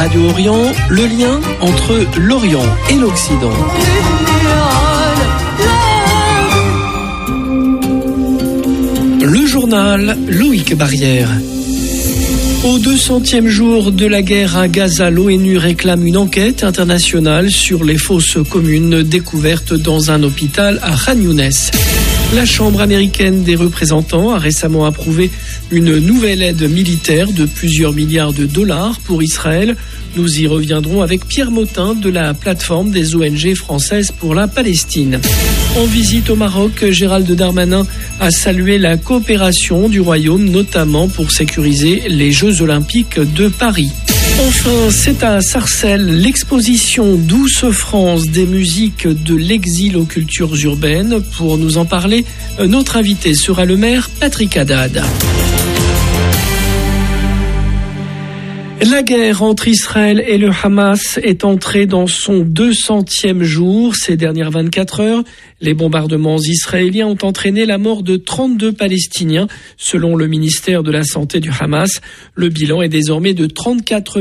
Radio Orient, le lien entre l'Orient et l'Occident. Le journal Loïc Barrière. Au 200e jour de la guerre à Gaza, l'ONU réclame une enquête internationale sur les fosses communes découvertes dans un hôpital à Khan Younes. La Chambre américaine des représentants a récemment approuvé une nouvelle aide militaire de plusieurs milliards de dollars pour Israël. Nous y reviendrons avec Pierre Motin de la plateforme des ONG françaises pour la Palestine. En visite au Maroc, Gérald Darmanin a salué la coopération du Royaume, notamment pour sécuriser les Jeux Olympiques de Paris. Enfin, c'est à Sarcelles, l'exposition Douce France des musiques de l'exil aux cultures urbaines. Pour nous en parler, notre invité sera le maire Patrick Haddad. La guerre entre Israël et le Hamas est entrée dans son 200e jour. Ces dernières 24 heures, les bombardements israéliens ont entraîné la mort de 32 Palestiniens. Selon le ministère de la Santé du Hamas, le bilan est désormais de 34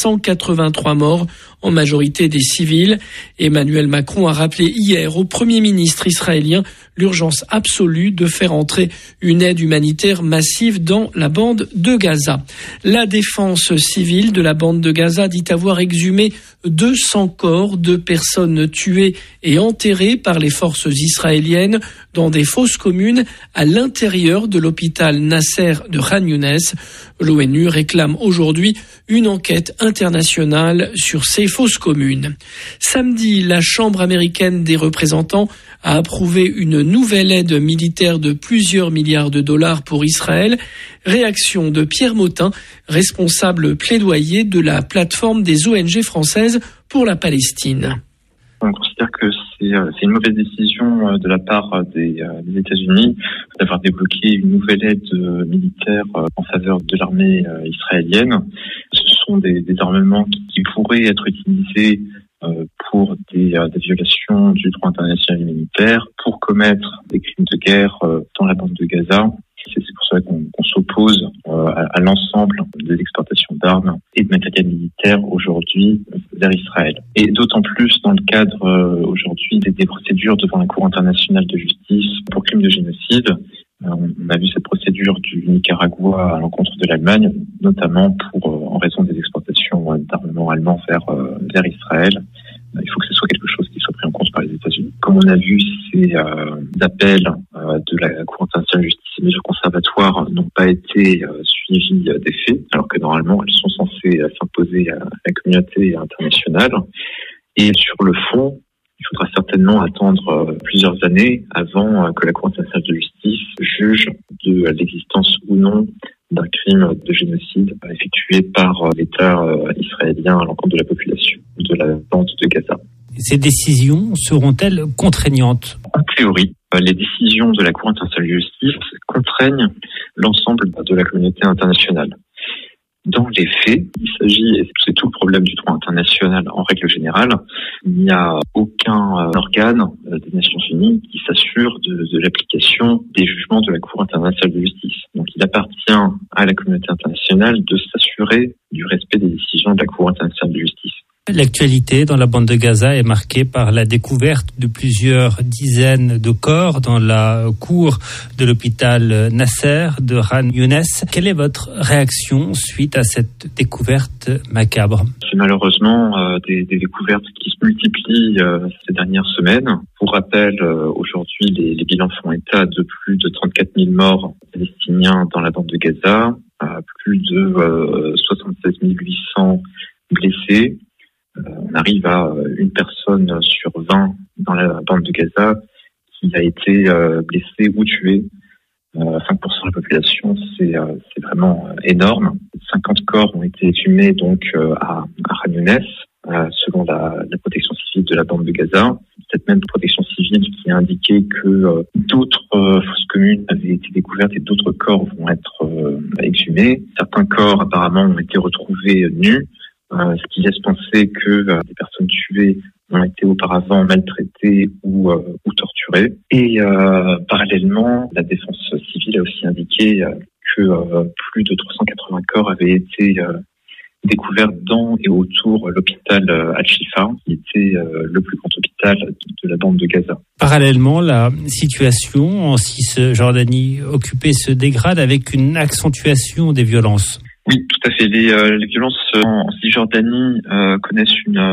183 morts, en majorité des civils. Emmanuel Macron a rappelé hier au Premier ministre israélien l'urgence absolue de faire entrer une aide humanitaire massive dans la bande de Gaza. La défense civile de la bande de Gaza dit avoir exhumé 200 corps de personnes tuées et enterrées par les forces israéliennes dans des fosses communes à l'intérieur de l'hôpital Nasser de Khan Younes. L'ONU réclame aujourd'hui une enquête internationale sur ces fosses communes. Samedi, la Chambre américaine des représentants a approuvé une nouvelle aide militaire de plusieurs milliards de dollars pour Israël. Réaction de Pierre Motin, responsable plaidoyer de la plateforme des ONG françaises pour la Palestine. On considère que c'est une mauvaise décision de la part des États-Unis d'avoir débloqué une nouvelle aide militaire en faveur de l'armée israélienne. Ce sont des armements qui pourraient être utilisés pour des violations du droit international humanitaire, pour commettre des crimes de guerre dans la bande de Gaza. C'est pour ça qu'on s'oppose à l'ensemble des exportations d'armes et de matériel militaire aujourd'hui vers Israël. Et d'autant plus dans le cadre aujourd'hui des procédures devant la Cour internationale de justice pour crimes de génocide. On a vu cette procédure du Nicaragua à l'encontre de l'Allemagne, notamment en raison des exportations d'armements allemands vers Israël. Il faut que ce soit quelque chose qui soit pris en compte par les États-Unis. Comme on a vu, ces appels de la Cour internationale de justice et mesures conservatoires n'ont pas été suivis des faits, alors que normalement elles sont censées s'imposer à la communauté internationale. Et sur le fond, il faudra certainement attendre plusieurs années avant que la Cour internationale de justice juge de l'existence ou non d'un crime de génocide effectué par l'État israélien à l'encontre de la population de la bande de Gaza. Ces décisions seront-elles contraignantes ? En théorie, les décisions de la Cour internationale de justice contraignent l'ensemble de la communauté internationale. Dans les faits, il s'agit, et c'est tout le problème du droit international en règle générale, il n'y a aucun organe des Nations Unies qui s'assure de l'application des jugements de la Cour internationale de justice. Donc il appartient à la communauté internationale de s'assurer du respect des décisions de la Cour internationale de justice. L'actualité dans la bande de Gaza est marquée par la découverte de plusieurs dizaines de corps dans la cour de l'hôpital Nasser de Khan Younes. Quelle est votre réaction suite à cette découverte macabre ? C'est malheureusement des découvertes qui se multiplient ces dernières semaines. Pour rappel, aujourd'hui, les bilans font état de plus de 34 000 morts palestiniens dans la bande de Gaza, plus de 76 800 blessés. On arrive à une personne sur 20 dans la bande de Gaza qui a été blessée ou tuée. 5% de la population, c'est vraiment énorme. 50 corps ont été exhumés donc à Khan Younes, selon la protection civile de la bande de Gaza. Cette même protection civile qui a indiqué que d'autres fosses communes avaient été découvertes et d'autres corps vont être exhumés. Certains corps apparemment ont été retrouvés nus. Ce qui laisse penser que des personnes tuées ont été auparavant maltraitées ou torturées. Et parallèlement, la défense civile a aussi indiqué que plus de 380 corps avaient été découvert dans et autour l'hôpital Al-Shifa, qui était le plus grand hôpital de la bande de Gaza. Parallèlement, la situation en Cisjordanie occupée se dégrade avec une accentuation des violences. Oui, tout à fait. Les violences en Cisjordanie connaissent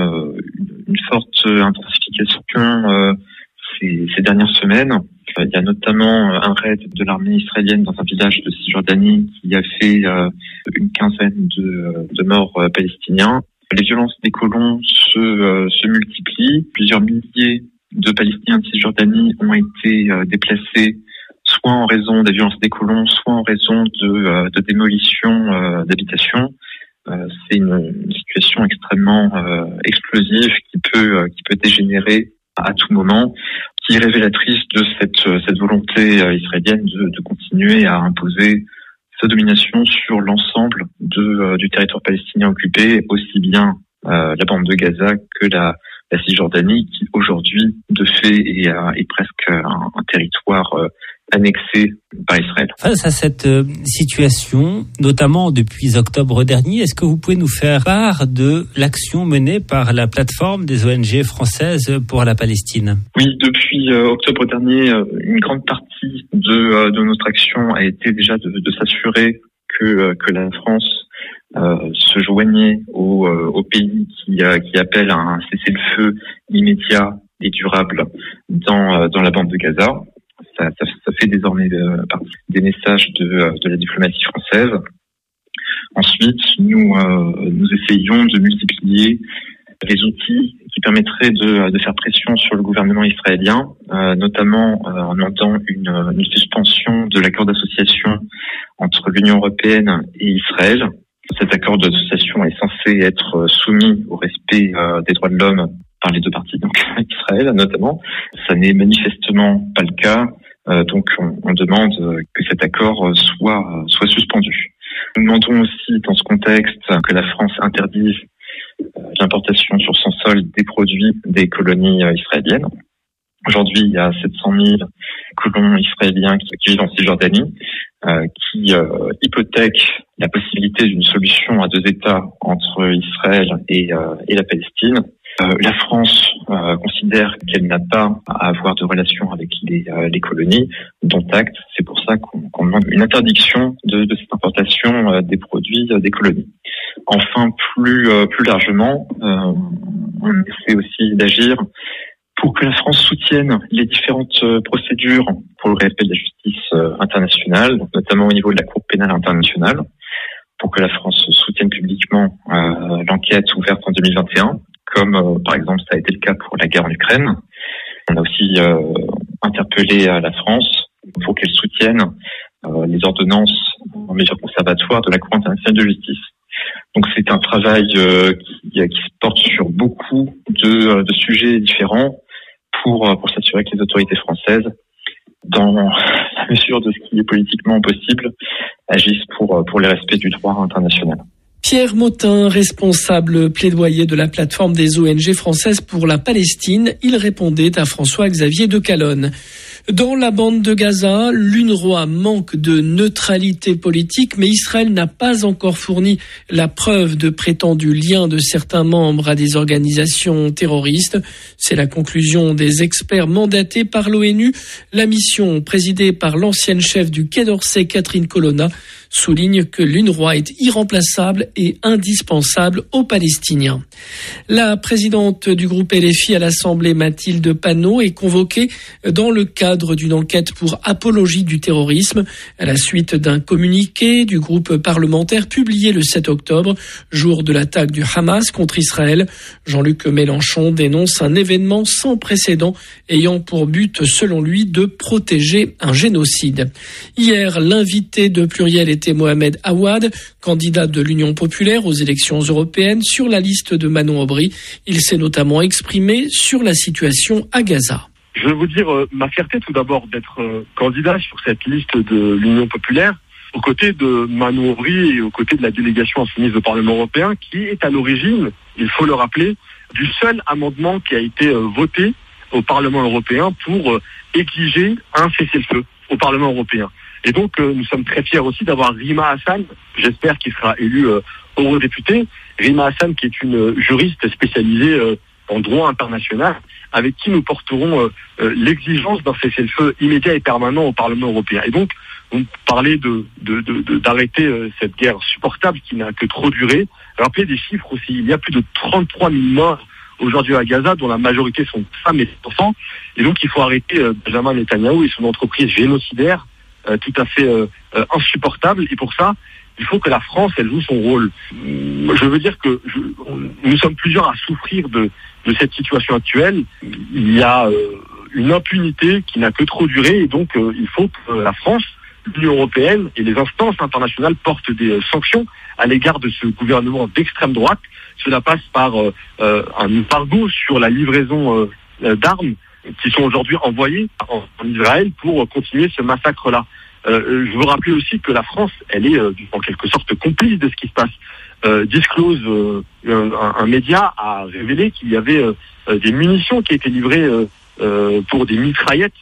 une forte intensification ces dernières semaines. Il y a notamment un raid de l'armée israélienne dans un village de Cisjordanie qui a fait une quinzaine de morts palestiniens. Les violences des colons se multiplient. Plusieurs milliers de Palestiniens de Cisjordanie ont été déplacés, soit en raison des violences des colons, soit en raison de démolition d'habitations. C'est une situation extrêmement explosive qui peut dégénérer à tout moment, qui est révélatrice de cette volonté israélienne de continuer à imposer sa domination sur l'ensemble du territoire palestinien occupé, aussi bien la bande de Gaza que la Cisjordanie, qui aujourd'hui, de fait, est presque un territoire annexé par Israël. Face à cette situation, notamment depuis octobre dernier, est-ce que vous pouvez nous faire part de l'action menée par la plateforme des ONG françaises pour la Palestine ? Oui, depuis octobre dernier, une grande partie de notre action a été déjà de s'assurer que la France se joignait au pays qui appelle à un cessez-le-feu immédiat et durable dans la bande de Gaza. Ça fait désormais partie des messages de la diplomatie française. Ensuite, nous essayons de multiplier les outils qui permettraient de faire pression sur le gouvernement israélien, notamment en demandant une suspension de l'accord d'association entre l'Union européenne et Israël. Cet accord d'association est censé être soumis au respect des droits de l'homme par les deux parties, donc Israël notamment. Ça n'est manifestement pas le cas, donc on demande que cet accord soit suspendu. Nous demandons aussi dans ce contexte que la France interdise l'importation sur son sol des produits des colonies israéliennes. Aujourd'hui, il y a 700 000 colons israéliens qui vivent en Cisjordanie, qui hypothèquent la possibilité d'une solution à deux États entre Israël et la Palestine. La France considère qu'elle n'a pas à avoir de relation avec les colonies, dont acte. C'est pour ça qu'on demande une interdiction de cette importation des produits des colonies. Enfin, plus largement, on essaie aussi d'agir pour que la France soutienne les différentes procédures pour le respect de la justice internationale, donc notamment au niveau de la Cour pénale internationale, pour que la France soutienne publiquement l'enquête ouverte en 2021, comme par exemple ça a été le cas pour la guerre en Ukraine. On a aussi interpellé la France pour qu'elle soutienne les ordonnances en mesure conservatoire de la Cour internationale de justice. Donc c'est un travail qui se porte sur beaucoup de sujets différents pour s'assurer que les autorités françaises, dans la mesure de ce qui est politiquement possible, agissent pour le respect du droit international. Pierre Motin, responsable plaidoyer de la plateforme des ONG françaises pour la Palestine, il répondait à François-Xavier de Calonne. Dans la bande de Gaza, l'UNRWA manque de neutralité politique, mais Israël n'a pas encore fourni la preuve de prétendus liens de certains membres à des organisations terroristes. C'est la conclusion des experts mandatés par l'ONU. La mission présidée par l'ancienne chef du Quai d'Orsay, Catherine Colonna, souligne que l'UNRWA est irremplaçable et indispensable aux Palestiniens. La présidente du groupe LFI à l'Assemblée, Mathilde Panot, est convoquée dans le cadre d'une enquête pour apologie du terrorisme à la suite d'un communiqué du groupe parlementaire publié le 7 octobre, jour de l'attaque du Hamas contre Israël. Jean-Luc Mélenchon dénonce un événement sans précédent ayant pour but, selon lui, de protéger un génocide. Hier, l'invité de Pluriel était Mohamed Awad, candidat de l'Union populaire aux élections européennes sur la liste de Manon Aubry. Il s'est notamment exprimé sur la situation à Gaza. Je veux vous dire ma fierté tout d'abord d'être candidat sur cette liste de l'Union populaire aux côtés de Manon Aubry et aux côtés de la délégation insoumise au Parlement européen qui est à l'origine, il faut le rappeler, du seul amendement qui a été voté au Parlement européen pour exiger un cessez-le-feu au Parlement européen. Et donc, nous sommes très fiers aussi d'avoir Rima Hassan, j'espère qu'il sera élu eurodéputée, Rima Hassan, qui est une juriste spécialisée en droit international, avec qui nous porterons l'exigence d'un cessez-le-feu immédiat et permanent au Parlement européen. Et donc, on parlait d'arrêter cette guerre supportable qui n'a que trop duré. Rappelez des chiffres aussi, il y a plus de 33 000 morts aujourd'hui à Gaza, dont la majorité sont femmes et enfants. Et donc, il faut arrêter Benjamin Netanyahou et son entreprise génocidaire, tout à fait insupportable. Et pour ça, il faut que la France, elle joue son rôle. Je veux dire que nous sommes plusieurs à souffrir de cette situation actuelle. Il y a une impunité qui n'a que trop duré, et donc il faut que la France, l'Union européenne et les instances internationales portent des sanctions à l'égard de ce gouvernement d'extrême droite. Cela passe par un embargo sur la livraison d'armes qui sont aujourd'hui envoyées en Israël pour continuer ce massacre-là. Je veux rappeler aussi que la France, elle est en quelque sorte complice de ce qui se passe. Disclose, un média a révélé qu'il y avait des munitions qui étaient livrées pour des mitraillettes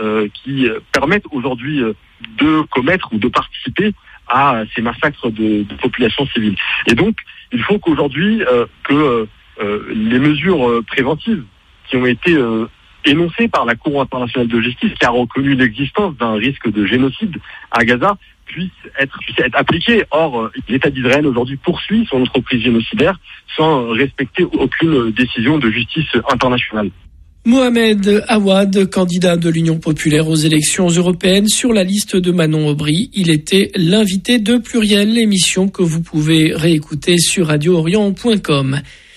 qui permettent aujourd'hui de commettre ou de participer à ces massacres de populations civiles. Et donc, il faut qu'aujourd'hui, que les mesures préventives qui ont été énoncées par la Cour internationale de justice, qui a reconnu l'existence d'un risque de génocide à Gaza, puissent être appliquées. Or, l'État d'Israël aujourd'hui poursuit son entreprise génocidaire sans respecter aucune décision de justice internationale. Mohamed Awad, candidat de l'Union populaire aux élections européennes sur la liste de Manon Aubry. Il était l'invité de Pluriel, émission que vous pouvez réécouter sur radioorient.com.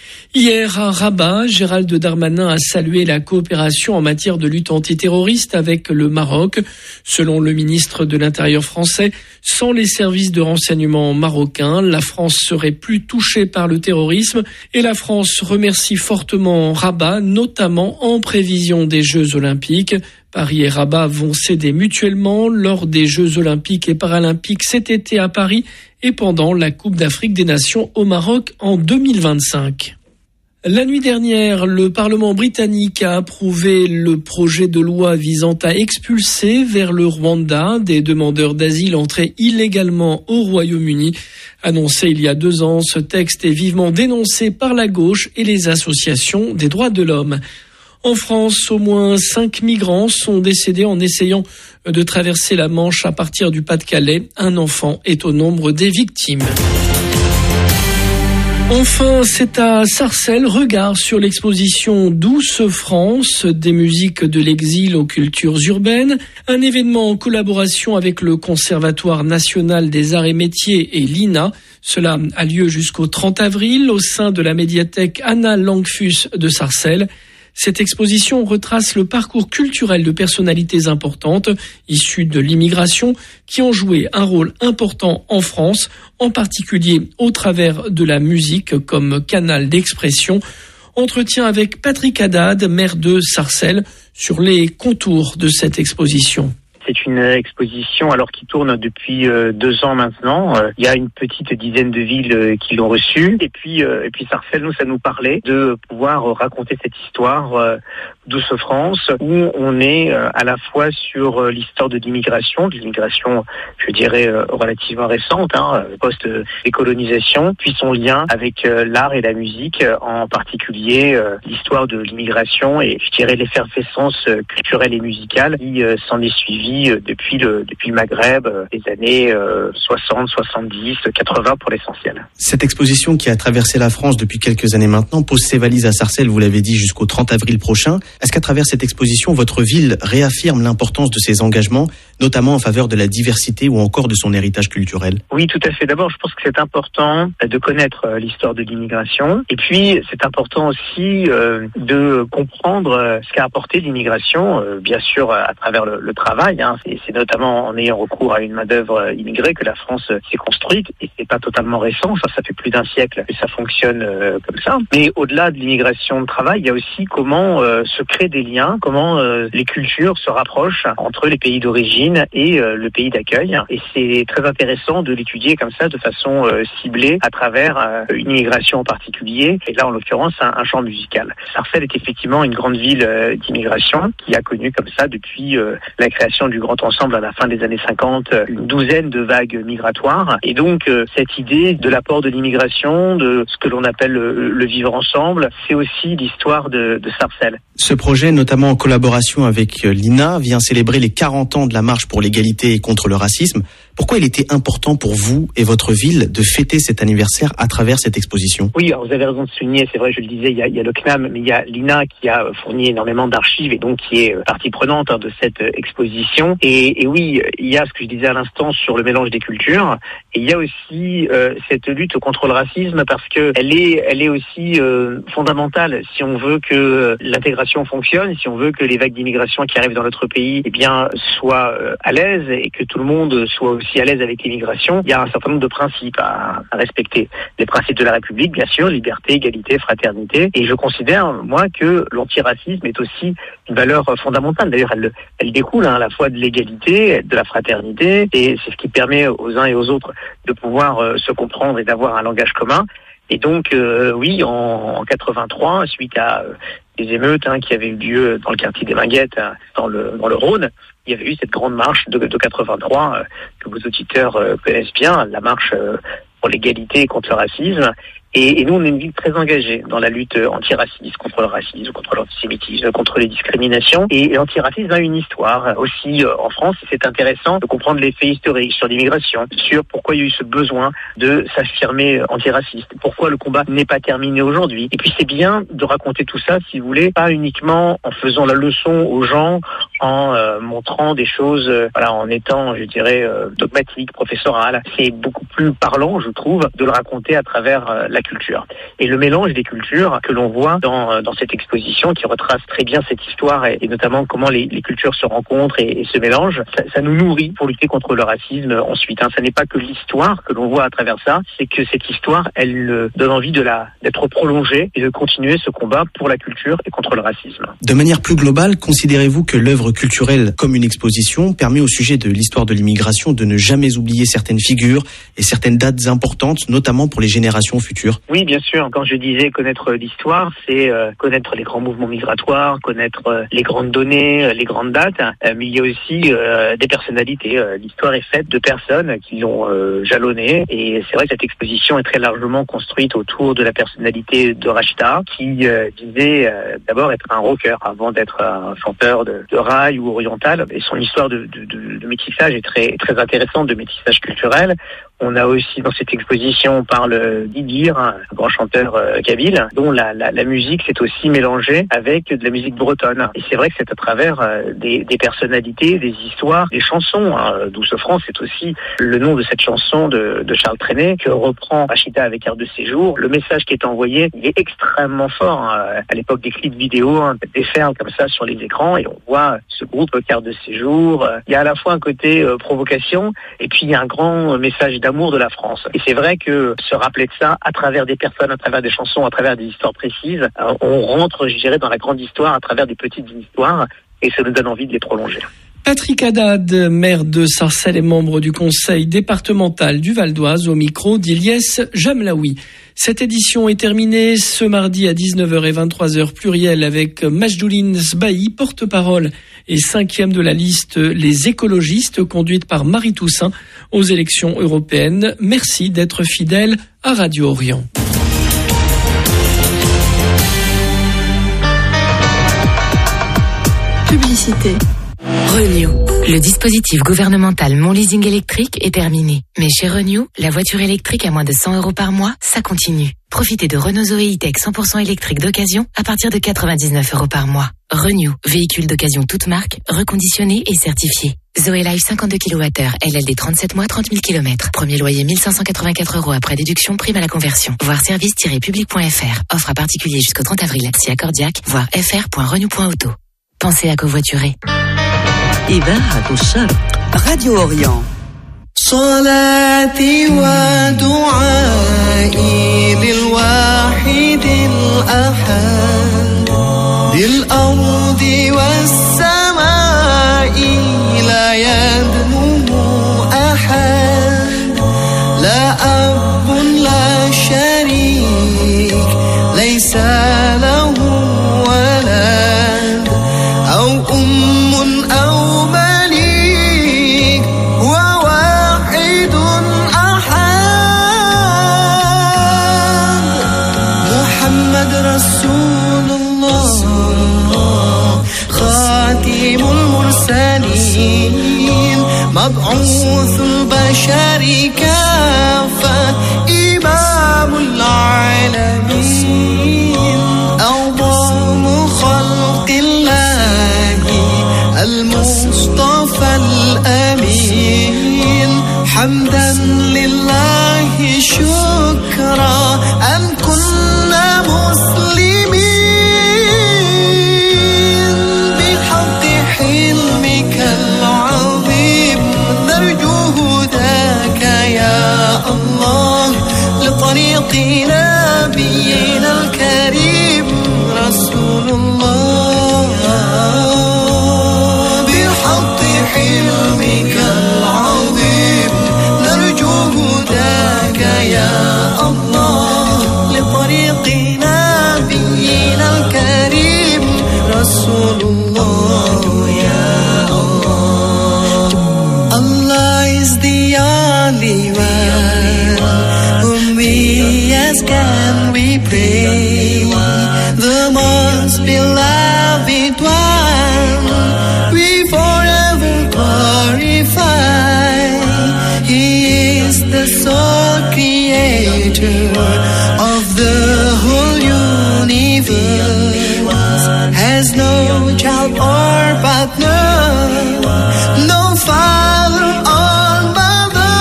Hier, à Rabat, Gérald Darmanin a salué la coopération en matière de lutte antiterroriste avec le Maroc. Selon le ministre de l'Intérieur français, sans les services de renseignement marocains, la France serait plus touchée par le terrorisme, et la France remercie fortement Rabat, notamment en prévision des Jeux Olympiques. Paris et Rabat vont s'aider mutuellement lors des Jeux Olympiques et Paralympiques cet été à Paris et pendant la Coupe d'Afrique des Nations au Maroc en 2025. La nuit dernière, le Parlement britannique a approuvé le projet de loi visant à expulser vers le Rwanda des demandeurs d'asile entrés illégalement au Royaume-Uni. Annoncé il y a 2 ans, ce texte est vivement dénoncé par la gauche et les associations des droits de l'homme. En France, au moins 5 migrants sont décédés en essayant de traverser la Manche à partir du Pas-de-Calais. Un enfant est au nombre des victimes. Enfin, c'est à Sarcelles, regard sur l'exposition Douce France, des musiques de l'exil aux cultures urbaines, un événement en collaboration avec le Conservatoire national des arts et métiers et l'INA. Cela a lieu jusqu'au 30 avril au sein de la médiathèque Anna Langfus de Sarcelles. Cette exposition retrace le parcours culturel de personnalités importantes issues de l'immigration qui ont joué un rôle important en France, en particulier au travers de la musique comme canal d'expression. Entretien avec Patrick Haddad, maire de Sarcelles, sur les contours de cette exposition. C'est une exposition qui tourne depuis 2 ans maintenant. Il y a une petite dizaine de villes qui l'ont reçue. Et puis Sarcelles, nous, ça nous parlait de pouvoir raconter cette histoire Douce France, où on est à la fois sur l'histoire de l'immigration, je dirais relativement récente, post-décolonisation, puis son lien avec l'art et la musique, en particulier l'histoire de l'immigration et je dirais l'effervescence culturelle et musicale qui s'en est suivie depuis le Maghreb, les années 60, 70, 80 pour l'essentiel. Cette exposition qui a traversé la France depuis quelques années maintenant pose ses valises à Sarcelles, vous l'avez dit, jusqu'au 30 avril prochain. Est-ce qu'à travers cette exposition, votre ville réaffirme l'importance de ses engagements, notamment en faveur de la diversité ou encore de son héritage culturel? Oui, tout à fait. D'abord, je pense que c'est important de connaître l'histoire de l'immigration. Et puis, c'est important aussi de comprendre ce qu'a apporté l'immigration, bien sûr, à travers le travail. C'est notamment en ayant recours à une main-d'œuvre immigrée que la France s'est construite. Et c'est pas totalement récent, ça fait plus d'un siècle que ça fonctionne comme ça. Mais au-delà de l'immigration de travail, il y a aussi comment se créent des liens, comment les cultures se rapprochent entre les pays d'origine d'origine et le pays d'accueil. Et c'est très intéressant de l'étudier comme ça, de façon ciblée, à travers une immigration en particulier, et là en l'occurrence un champ musical. Sarcelles est effectivement une grande ville d'immigration qui a connu comme ça depuis la création du Grand Ensemble à la fin des années 50 une douzaine de vagues migratoires. Et donc cette idée de l'apport de l'immigration, de ce que l'on appelle le vivre ensemble, c'est aussi l'histoire de Sarcelles. Ce projet, notamment en collaboration avec l'INA, vient célébrer les 40 ans de la marche pour l'égalité et contre le racisme. Pourquoi il était important pour vous et votre ville de fêter cet anniversaire à travers cette exposition ? Oui, alors vous avez raison de souligner, c'est vrai, je le disais, il y a le CNAM, mais il y a l'INA qui a fourni énormément d'archives et donc qui est partie prenante de cette exposition. Et oui, il y a ce que je disais à l'instant sur le mélange des cultures, et il y a aussi cette lutte contre le racisme parce que elle est aussi fondamentale si on veut que l'intégration fonctionne, si on veut que les vagues d'immigration qui arrivent dans notre pays, eh bien, soient à l'aise et que tout le monde soit aussi à l'aise avec l'immigration. Il y a un certain nombre de principes à respecter. Les principes de la République, bien sûr, liberté, égalité, fraternité. Et je considère, moi, que l'antiracisme est aussi une valeur fondamentale. D'ailleurs, elle découle à la fois de l'égalité, de la fraternité, et c'est ce qui permet aux uns et aux autres de pouvoir se comprendre et d'avoir un langage commun. Et donc, oui, en 83, suite à des émeutes qui avaient eu lieu dans le quartier des Minguettes, dans le Rhône, il y avait eu cette grande marche de 83 que vos auditeurs connaissent bien, la marche pour l'égalité et contre le racisme. Et nous, on est une ville très engagée dans la lutte antiraciste, contre le racisme, contre l'antisémitisme, contre les discriminations. Et l'antiracisme a une histoire aussi en France. Et c'est intéressant de comprendre les faits historiques sur l'immigration, sur pourquoi il y a eu ce besoin de s'affirmer antiraciste, pourquoi le combat n'est pas terminé aujourd'hui. Et puis c'est bien de raconter tout ça, si vous voulez, pas uniquement en faisant la leçon aux gens, en montrant des choses, en étant, je dirais, dogmatique, professoral. C'est beaucoup plus parlant, je trouve, de le raconter à travers la culture. Et le mélange des cultures que l'on voit dans cette exposition qui retrace très bien cette histoire et notamment comment les cultures se rencontrent et se mélangent, ça nous nourrit pour lutter contre le racisme ensuite. Ça n'est pas que l'histoire que l'on voit à travers ça, c'est que cette histoire, elle donne envie d'être prolongée et de continuer ce combat pour la culture et contre le racisme. De manière plus globale, considérez-vous que l'œuvre culturelle comme une exposition permet au sujet de l'histoire de l'immigration de ne jamais oublier certaines figures et certaines dates importantes, notamment pour les générations futures ? Oui, bien sûr. Quand je disais connaître l'histoire, c'est connaître les grands mouvements migratoires, connaître les grandes données, les grandes dates, mais il y a aussi des personnalités. L'histoire est faite de personnes qui l'ont jalonnée, et c'est vrai que cette exposition est très largement construite autour de la personnalité de Rachida, qui disait d'abord être un rocker avant d'être un chanteur de rail ou oriental. Et son histoire de métissage est très, très intéressante, de métissage culturel. On a aussi dans cette exposition, on parle d'Idir, un grand chanteur kabyle, dont la musique s'est aussi mélangée avec de la musique bretonne. Et c'est vrai que c'est à travers des personnalités, des histoires, des chansons. Douce France, c'est aussi le nom de cette chanson de Charles Trenet que reprend Rachida avec Air de Séjour. Le message qui est envoyé, il est extrêmement fort. À l'époque des clips vidéo, déferle comme ça sur les écrans et on voit ce groupe Air de Séjour. Il y a à la fois un côté provocation et puis il y a un grand message d'amour de la France. Et c'est vrai que se rappeler de ça à travers des personnes, à travers des chansons, à travers des histoires précises, on rentre, je dirais, dans la grande histoire à travers des petites histoires et ça nous donne envie de les prolonger. Patrick Haddad, maire de Sarcelles et membre du conseil départemental du Val d'Oise, au micro d'Ilyes Jamlaoui. Cette édition est terminée ce mardi à 19h et 23h pluriel avec Majdouline Sbahi, porte-parole et 5e de la liste Les écologistes, conduite par Marie Toussaint aux élections européennes. Merci d'être fidèle à Radio Orient. Publicité. Renew. Le dispositif gouvernemental Mon Leasing électrique est terminé. Mais chez Renew, la voiture électrique à moins de 100 € par mois, ça continue. Profitez de Renault Zoé E-Tech 100% électrique d'occasion à partir de 99 € par mois. Renew, véhicule d'occasion toute marque, reconditionné et certifié. Zoé Live 52 kWh, LLD 37 mois, 30 000 km. Premier loyer 1584 € après déduction, prime à la conversion. Voir service-public.fr. Offre à particulier jusqu'au 30 avril. Si accordiaque, voir fr.renew.auto. Pensez à covoiturer. إذاعة الشرق راديو أوريون صلاتي ودعائي للواحد الأحد ذي الأرض والسماء لا محمد رسول الله خاتم المرسلين مبعوث البشر كافة إمام العالمين أعظم خلق الله المصطفى الأمين حمدا لله شكرا أن كنا مسلمين بحق حلمك العظيم نرجو هداك يا الله لطريق نبينا الكريم رسول الله بحق حلمك العظيم نرجو هداك يا الله لطريق نبينا الكريم رسول الله يا الله. Allah is the only one whom we ask and we pray, the most beloved one we forever glorify. He is the sole creator of the whole universe, has no child or partner, no father or mother.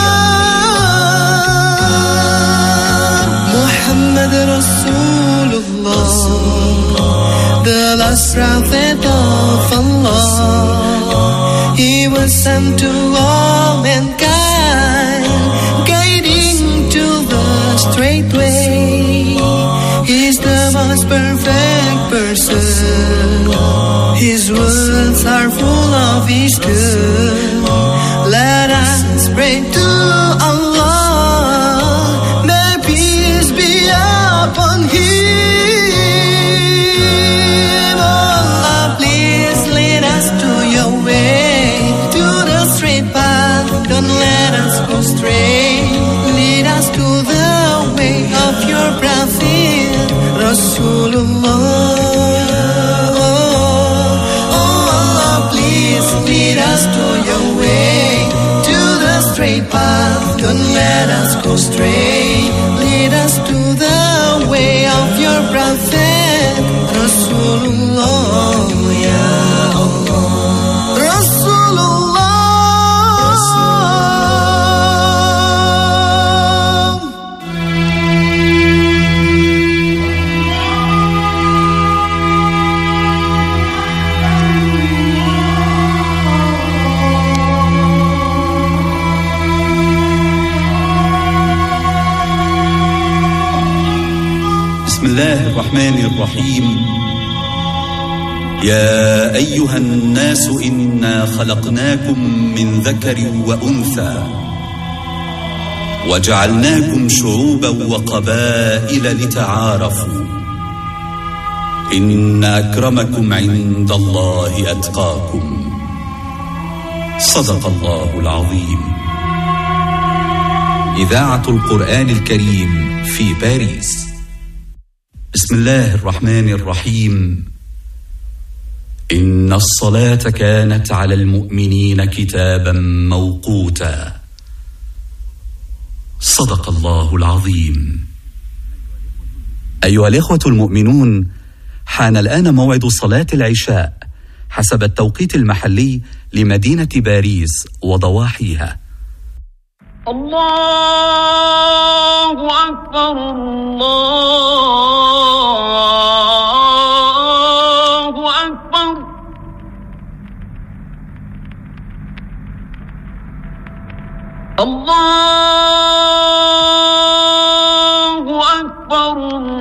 Muhammad Rasulullah, the last prophet of Allah. He was sent to all mankind, guiding to the straight way. He's the most perfect person. His words are full of wisdom. Let us pray to Allah. May peace be upon him. Allah, please lead us to your way, to the straight path. Don't let us go stray. Lead us to the way of your prophet Rasulullah. Lead us to your way, to the straight path. Don't let us go stray. Lead us to the way of your prophet Rasulullah ya Allah. Rasulullah. بسم الله الرحمن الرحيم. يا أيها الناس إنا خلقناكم من ذكر وأنثى وجعلناكم شعوبا وقبائل لتعارفوا إن أكرمكم عند الله أتقاكم. صدق الله العظيم. إذاعة القرآن الكريم في باريس. بسم الله الرحمن الرحيم. إن الصلاة كانت على المؤمنين كتابا موقوتا. صدق الله العظيم. أيها الإخوة المؤمنون، حان الآن موعد صلاة العشاء حسب التوقيت المحلي لمدينة باريس وضواحيها. الله أكبر الله أكبر. الله أكبر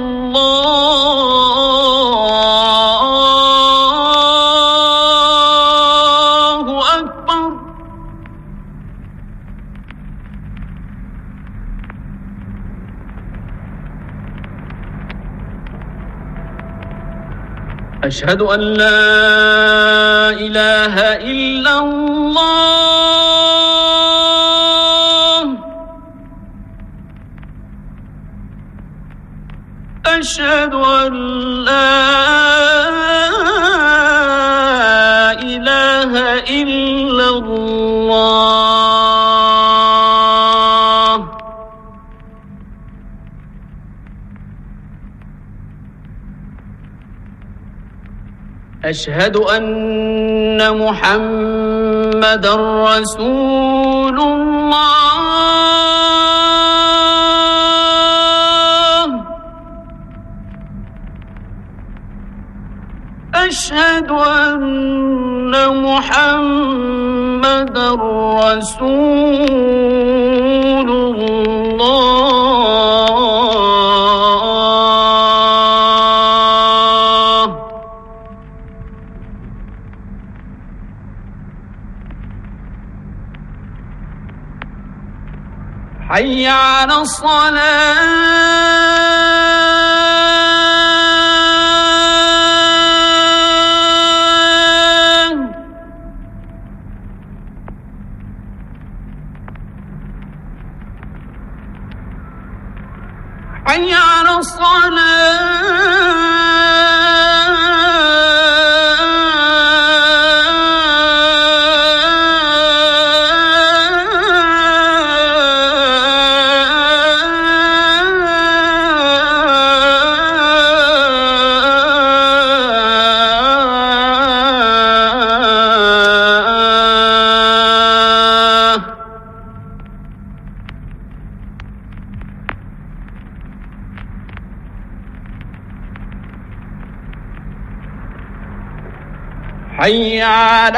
الله أكبر. أشهد أن لا إله إلا الله. أشهد أن لا إله إلا الله أشهد أن محمدًا رسول الله أشهد أن محمدًا رسول الله حي على الصلاة حي على حي على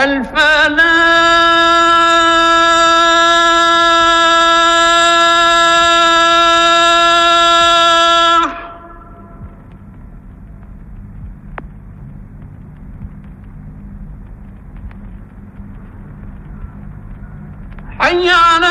الفلاح حي على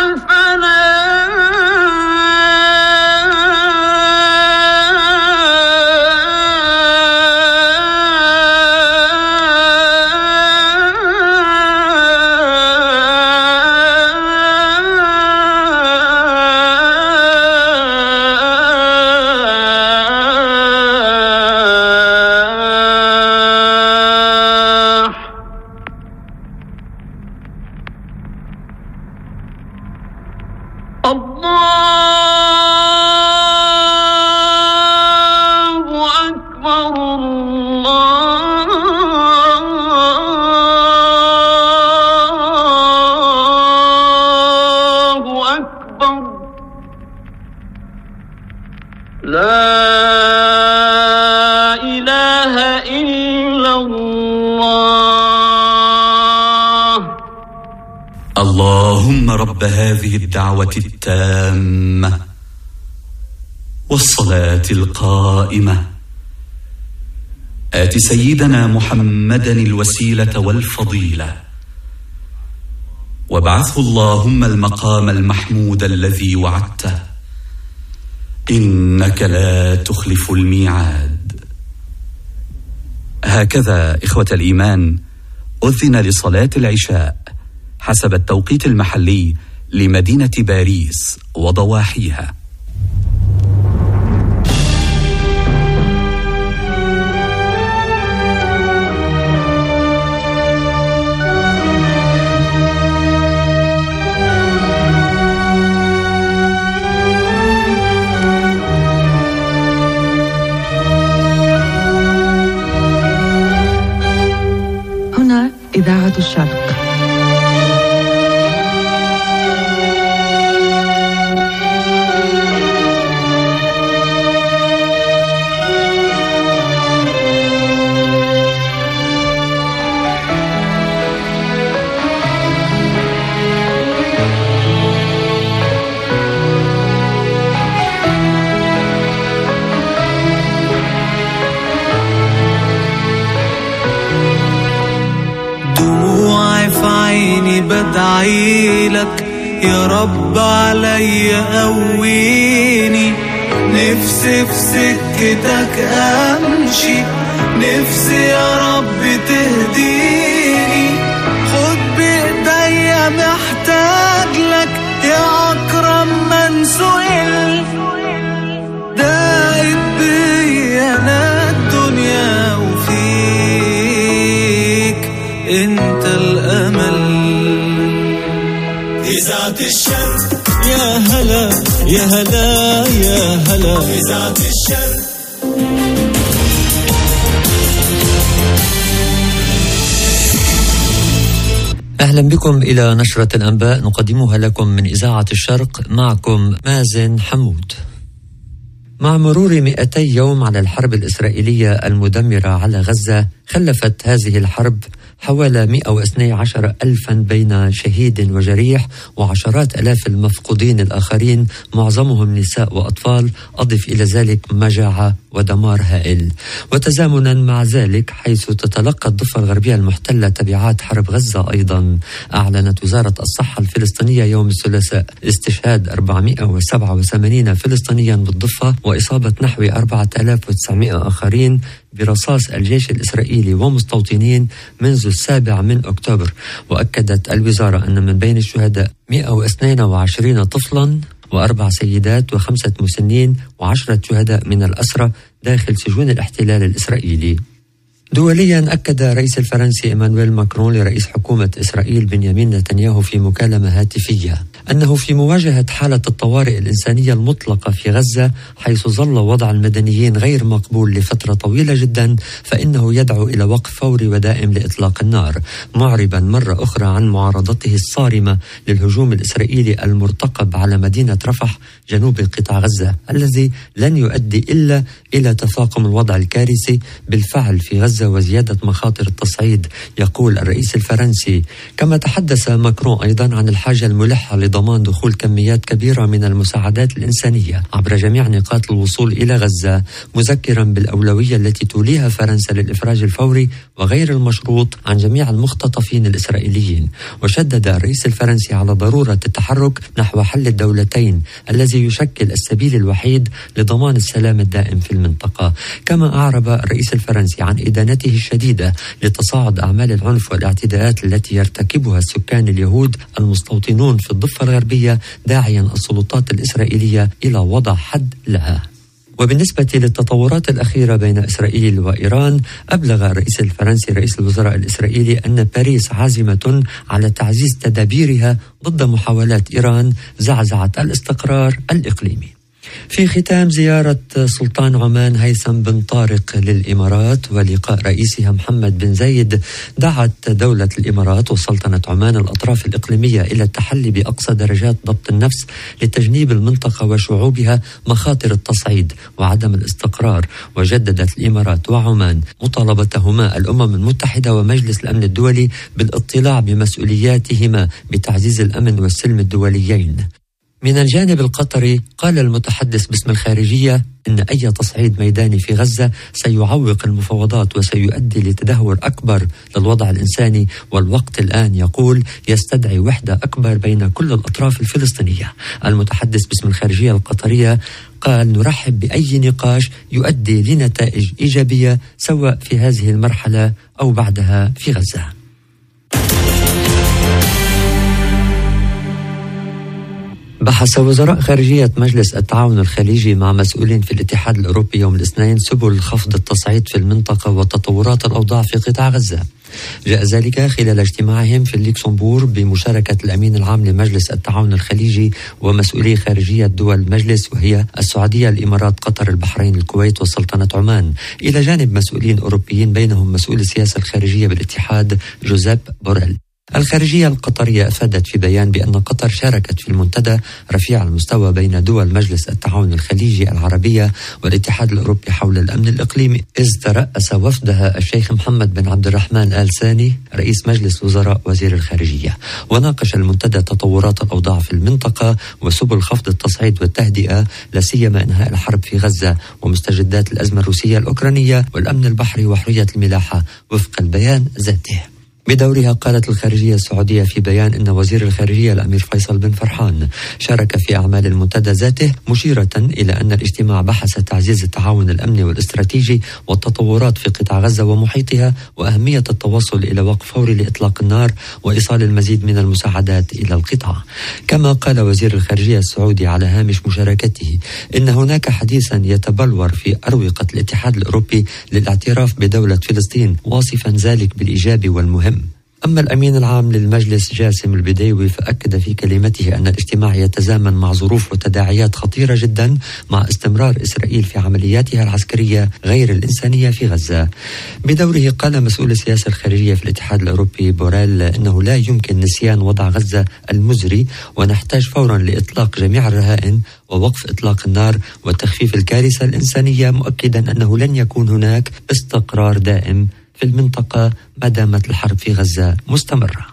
اللهم رب هذه الدعوة التامة والصلاة القائمة آت سيدنا محمدا الوسيلة والفضيلة وابعثه اللهم المقام المحمود الذي وعدته إنك لا تخلف الميعاد. هكذا إخوة الإيمان أذن لصلاة العشاء حسب التوقيت المحلي لمدينة باريس وضواحيها. هنا إذاعة الشرق. بدعي لك يا رب علي قويني، نفسي في سكتك امشي، نفسي يا رب تهديني، خد بايديا محتاج لك يا اكرم من سئل، داعب بيا إذاعة الشرق يا هلا يا هلا يا هلا إذاعة الشرق. أهلا بكم إلى نشرة الأنباء نقدمها لكم من إذاعة الشرق، معكم مازن حمود. مع مرور 200 يوم على الحرب الإسرائيلية المدمرة على غزة، خلفت هذه الحرب حوالي 112 ألفا بين شهيد وجريح وعشرات ألاف المفقودين الآخرين، معظمهم نساء وأطفال، أضف إلى ذلك مجاعة ودمار هائل. وتزامنا مع ذلك، حيث تتلقى الضفة الغربية المحتلة تبعات حرب غزة أيضا، أعلنت وزارة الصحة الفلسطينية يوم الثلاثاء استشهاد 487 فلسطينيا بالضفة وإصابة نحو 4900 آخرين برصاص الجيش الإسرائيلي ومستوطنين منذ 7 أكتوبر. وأكدت الوزارة أن من بين الشهداء 122 طفلا و4 سيدات و5 مسنين و10 شهداء من الأسرى داخل سجون الاحتلال الإسرائيلي. دوليا، أكد الرئيس الفرنسي إيمانويل ماكرون لرئيس حكومة إسرائيل بنيامين نتنياهو في مكالمة هاتفية أنه في مواجهة حالة الطوارئ الإنسانية المطلقة في غزة، حيث ظل وضع المدنيين غير مقبول لفترة طويلة جدا، فإنه يدعو إلى وقف فوري ودائم لإطلاق النار، معربا مرة أخرى عن معارضته الصارمة للهجوم الإسرائيلي المرتقب على مدينة رفح جنوب قطاع غزة، الذي لن يؤدي إلا إلى تفاقم الوضع الكارثي بالفعل في غزة وزيادة مخاطر التصعيد، يقول الرئيس الفرنسي. كما تحدث ماكرون أيضا عن الحاجة الملحة لضمان دخول كميات كبيرة من المساعدات الإنسانية عبر جميع نقاط الوصول إلى غزة، مذكرا بالأولوية التي توليها فرنسا للإفراج الفوري وغير المشروط عن جميع المختطفين الإسرائيليين. وشدد الرئيس الفرنسي على ضرورة التحرك نحو حل الدولتين الذي يشكل السبيل الوحيد لضمان السلام الدائم في المنطقة. كما أعرب الرئيس الفرنسي عن إدانته الشديدة لتصاعد أعمال العنف والاعتداءات التي يرتكبها السكان اليهود المستوطنون في الضفة الغربية، داعيا السلطات الإسرائيلية إلى وضع حد لها. وبالنسبة للتطورات الأخيرة بين إسرائيل وإيران، أبلغ الرئيس الفرنسي رئيس الوزراء الإسرائيلي أن باريس عازمة على تعزيز تدابيرها ضد محاولات إيران زعزعة الاستقرار الإقليمي. في ختام زيارة سلطان عمان هيثم بن طارق للإمارات ولقاء رئيسها محمد بن زايد، دعت دولة الإمارات وسلطنة عمان الأطراف الإقليمية إلى التحلي بأقصى درجات ضبط النفس لتجنيب المنطقة وشعوبها مخاطر التصعيد وعدم الاستقرار. وجددت الإمارات وعمان مطالبتهما الأمم المتحدة ومجلس الأمن الدولي بالاطلاع بمسؤولياتهما بتعزيز الأمن والسلم الدوليين. من الجانب القطري، قال المتحدث باسم الخارجية إن أي تصعيد ميداني في غزة سيعوق المفاوضات وسيؤدي لتدهور أكبر للوضع الإنساني، والوقت الآن يقول يستدعي وحدة أكبر بين كل الأطراف الفلسطينية. المتحدث باسم الخارجية القطرية قال: نرحب بأي نقاش يؤدي لنتائج إيجابية سواء في هذه المرحلة أو بعدها في غزة. بحث وزراء خارجية مجلس التعاون الخليجي مع مسؤولين في الاتحاد الأوروبي يوم الاثنين سبل خفض التصعيد في المنطقة وتطورات الأوضاع في قطاع غزة. جاء ذلك خلال اجتماعهم في اللوكسمبورغ بمشاركة الأمين العام لمجلس التعاون الخليجي ومسؤولي خارجية دول المجلس، وهي السعودية، الإمارات، قطر، البحرين، الكويت وسلطنة عمان، إلى جانب مسؤولين أوروبيين بينهم مسؤول السياسة الخارجية بالاتحاد جوزيب بوريل. الخارجية القطرية أفادت في بيان بأن قطر شاركت في المنتدى رفيع المستوى بين دول مجلس التعاون الخليجي العربية والاتحاد الأوروبي حول الأمن الإقليمي، إذ ترأس وفدها الشيخ محمد بن عبد الرحمن آل ثاني رئيس مجلس وزراء وزير الخارجية. وناقش المنتدى تطورات الأوضاع في المنطقة وسبل خفض التصعيد والتهدئة، لا سيما إنهاء الحرب في غزة ومستجدات الأزمة الروسية الأوكرانية والأمن البحري وحرية الملاحة وفق البيان ذاته. بدورها قالت الخارجية السعودية في بيان أن وزير الخارجية الأمير فيصل بن فرحان شارك في أعمال المنتدى ذاته، مشيرة إلى أن الاجتماع بحث تعزيز التعاون الأمني والاستراتيجي والتطورات في قطاع غزة ومحيطها وأهمية التوصل إلى وقف فوري لإطلاق النار وإيصال المزيد من المساعدات إلى القطاع. كما قال وزير الخارجية السعودي على هامش مشاركته إن هناك حديثا يتبلور في أروقة الاتحاد الأوروبي للاعتراف بدولة فلسطين، واصفا ذلك بالإيجابي والمهم. أما الأمين العام للمجلس جاسم البديوي فأكد في كلمته أن الاجتماع يتزامن مع ظروف وتداعيات خطيرة جدا مع استمرار إسرائيل في عملياتها العسكرية غير الإنسانية في غزة. بدوره قال مسؤول السياسة الخارجية في الاتحاد الأوروبي بوريل أنه لا يمكن نسيان وضع غزة المزري، ونحتاج فورا لإطلاق جميع الرهائن ووقف إطلاق النار وتخفيف الكارثة الإنسانية، مؤكدا أنه لن يكون هناك استقرار دائم في المنطقة ما دامت الحرب في غزة مستمرة.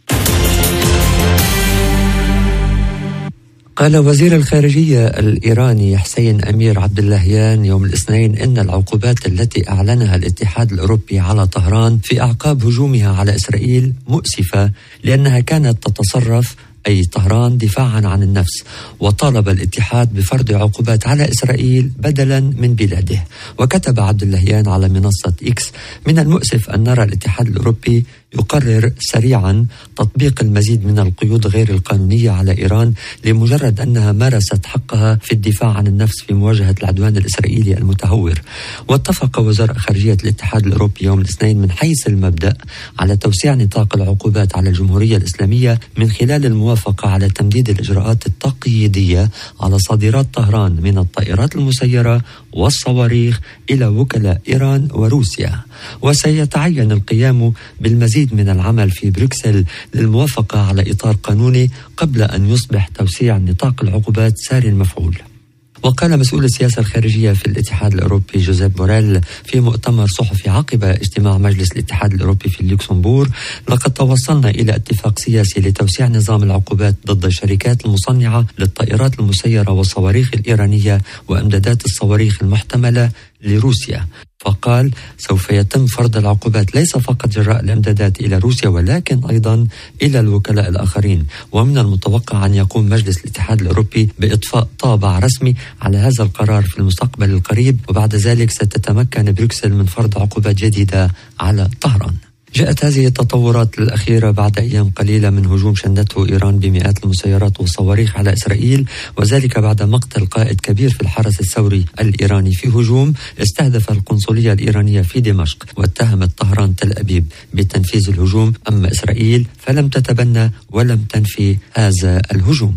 قال وزير الخارجية الإيراني حسين أمير عبد اللهيان يوم الاثنين إن العقوبات التي أعلنها الاتحاد الأوروبي على طهران في أعقاب هجومها على إسرائيل مؤسفة، لأنها كانت تتصرف أي طهران دفاعا عن النفس، وطالب الاتحاد بفرض عقوبات على إسرائيل بدلا من بلاده. وكتب عبد اللهيان على منصة إكس: من المؤسف أن نرى الاتحاد الأوروبي يقرر سريعا تطبيق المزيد من القيود غير القانونية على إيران لمجرد أنها مارست حقها في الدفاع عن النفس في مواجهة العدوان الإسرائيلي المتهور. واتفق وزراء خارجية الاتحاد الأوروبي يوم الاثنين من حيث المبدأ على توسيع نطاق العقوبات على الجمهورية الإسلامية من خلال الموافقة على تمديد الإجراءات التقييدية على صادرات طهران من الطائرات المسيرة والصواريخ إلى وكلاء إيران وروسيا. وسيتعين القيام بالمزيد من العمل في بروكسل للموافقة على إطار قانوني قبل أن يصبح توسيع نطاق العقوبات ساري المفعول. وقال مسؤول السياسة الخارجية في الاتحاد الأوروبي جوزيف بوريل في مؤتمر صحفي عقب اجتماع مجلس الاتحاد الأوروبي في اللوكسمبورغ: لقد توصلنا إلى اتفاق سياسي لتوسيع نظام العقوبات ضد الشركات المصنعة للطائرات المسيرة والصواريخ الإيرانية وأمدادات الصواريخ المحتملة لروسيا. فقال سوف يتم فرض العقوبات ليس فقط جراء الامدادات إلى روسيا ولكن أيضا إلى الوكلاء الآخرين، ومن المتوقع أن يقوم مجلس الاتحاد الأوروبي بإضفاء طابع رسمي على هذا القرار في المستقبل القريب، وبعد ذلك ستتمكن بروكسل من فرض عقوبات جديدة على طهران. جاءت هذه التطورات الأخيرة بعد أيام قليلة من هجوم شنته إيران بمئات المسيرات والصواريخ على إسرائيل، وذلك بعد مقتل قائد كبير في الحرس الثوري الإيراني في هجوم استهدف القنصلية الإيرانية في دمشق، واتهمت طهران تل أبيب بتنفيذ الهجوم، أما إسرائيل فلم تتبنى ولم تنفي هذا الهجوم.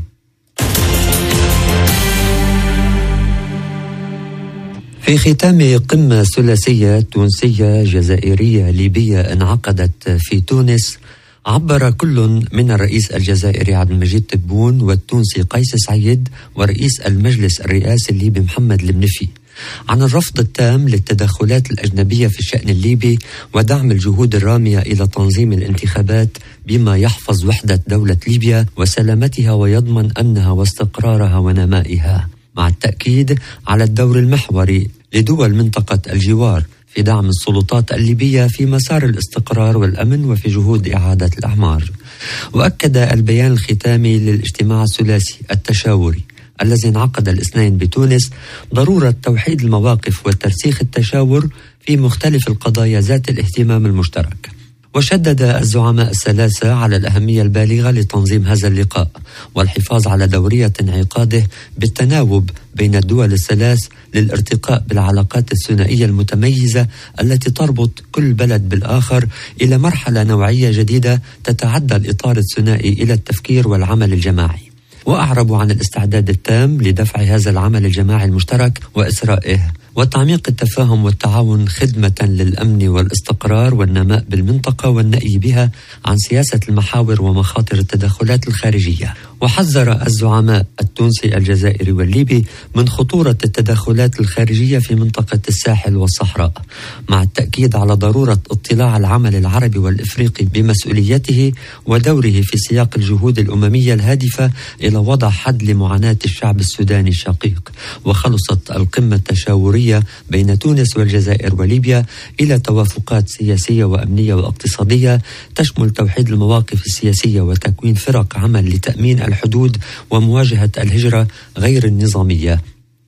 في ختام قمة ثلاثية تونسية جزائرية ليبية انعقدت في تونس، عبر كل من الرئيس الجزائري عبد المجيد تبون والتونسي قيس سعيد ورئيس المجلس الرئاسي الليبي محمد المنفي عن الرفض التام للتدخلات الأجنبية في الشأن الليبي ودعم الجهود الرامية إلى تنظيم الانتخابات بما يحفظ وحدة دولة ليبيا وسلامتها ويضمن أمنها واستقرارها ونمائها، مع التأكيد على الدور المحوري لدول منطقة الجوار في دعم السلطات الليبية في مسار الاستقرار والأمن وفي جهود إعادة الأعمار. وأكد البيان الختامي للاجتماع الثلاثي التشاوري الذي انعقد الاثنين بتونس ضرورة توحيد المواقف وترسيخ التشاور في مختلف القضايا ذات الاهتمام المشترك. وشدد الزعماء الثلاثة على الأهمية البالغة لتنظيم هذا اللقاء والحفاظ على دورية انعقاده بالتناوب بين الدول الثلاث للارتقاء بالعلاقات الثنائية المتميزة التي تربط كل بلد بالآخر إلى مرحلة نوعية جديدة تتعدى الإطار الثنائي إلى التفكير والعمل الجماعي. وأعربوا عن الاستعداد التام لدفع هذا العمل الجماعي المشترك وإسرائه وتعميق التفاهم والتعاون خدمة للأمن والاستقرار والنماء بالمنطقة والنأي بها عن سياسة المحاور ومخاطر التدخلات الخارجية. وحذر الزعماء التونسي الجزائري والليبي من خطورة التدخلات الخارجية في منطقة الساحل والصحراء، مع التأكيد على ضرورة اطلاع العمل العربي والإفريقي بمسؤوليته ودوره في سياق الجهود الأممية الهادفة إلى وضع حد لمعاناة الشعب السوداني الشقيق. وخلصت القمة التشاورية بين تونس والجزائر وليبيا إلى توافقات سياسية وأمنية واقتصادية تشمل توحيد المواقف السياسية وتكوين فرق عمل لتأمين الحدود ومواجهة الهجرة غير النظامية،